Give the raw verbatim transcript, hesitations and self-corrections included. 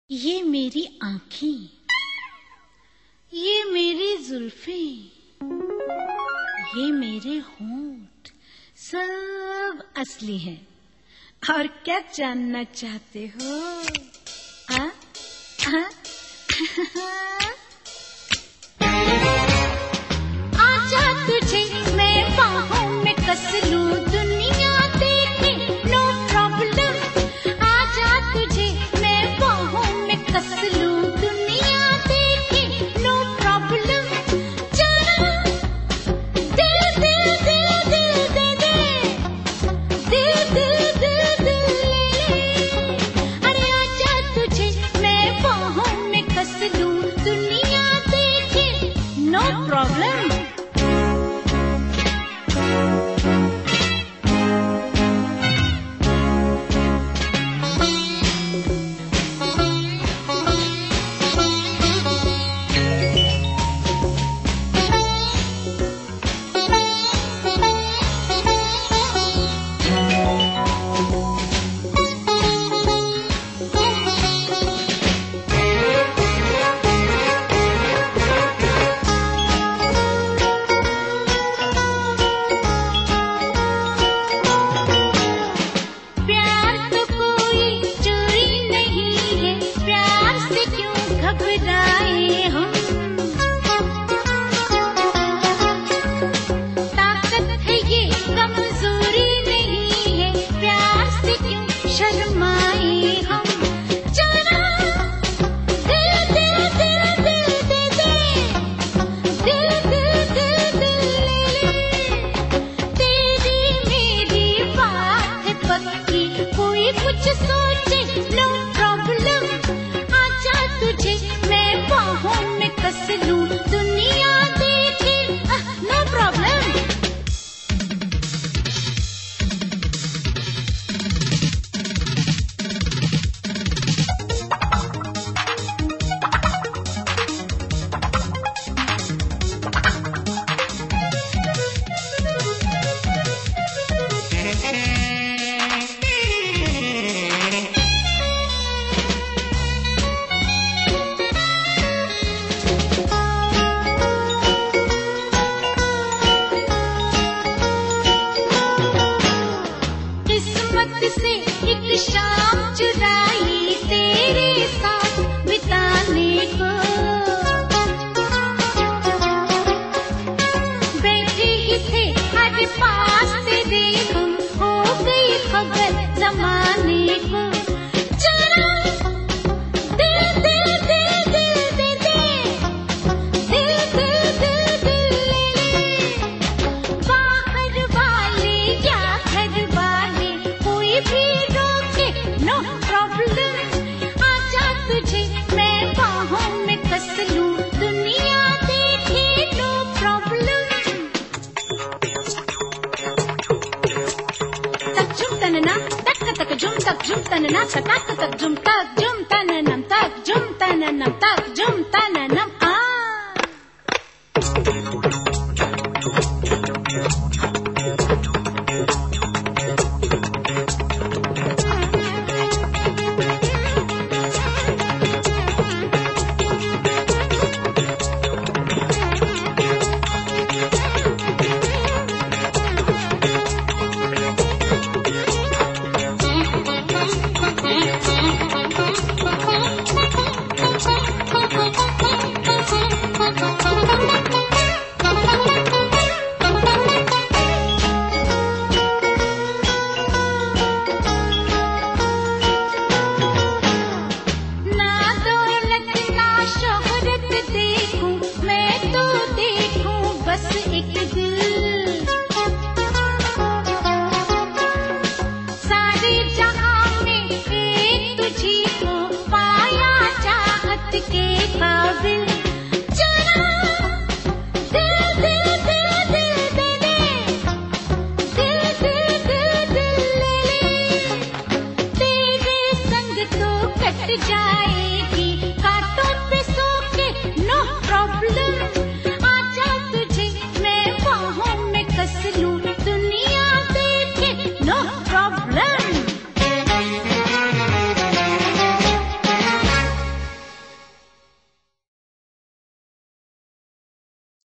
ये मेरी आँखें, ये मेरी जुल्फें, ये मेरे होंठ सब असली हैं। और क्या जानना चाहते हो? आ? आ? आजा तुझे मैं बाहों में कस लूं, दुनिया देखे नो प्रॉब्लम। आजा तुझे मैं बाहों में कस लूं, दुनिया देखे नो प्रॉब्लम। चलो दिल दिल दिल दिल दे दे, दिल दिल दिल दिल ले ले। अरे आजा तुझे मैं बाहों में कस लूं, दुनिया देखे नो प्रॉब्लम। से एक शाम चुराई तेरे साथ बिताने को, बैठे ही थे हर पास तेरे हम, हो गई खबर जमाने को। चलो दिल दिल दिल दिल दे दे, दिल दिल दिल दिल ले ले। बाहर वाले या घर वाले कोई भी रोके नो प्रॉब्लम। आजा तुझे मैं बाहों में कस लूं, दुनिया देखे नो प्रॉब्लम। तक झुम तनना तक तक झुम तक झुम तनना तक तक झुम तक झुम तननम तक झुम तननम तक।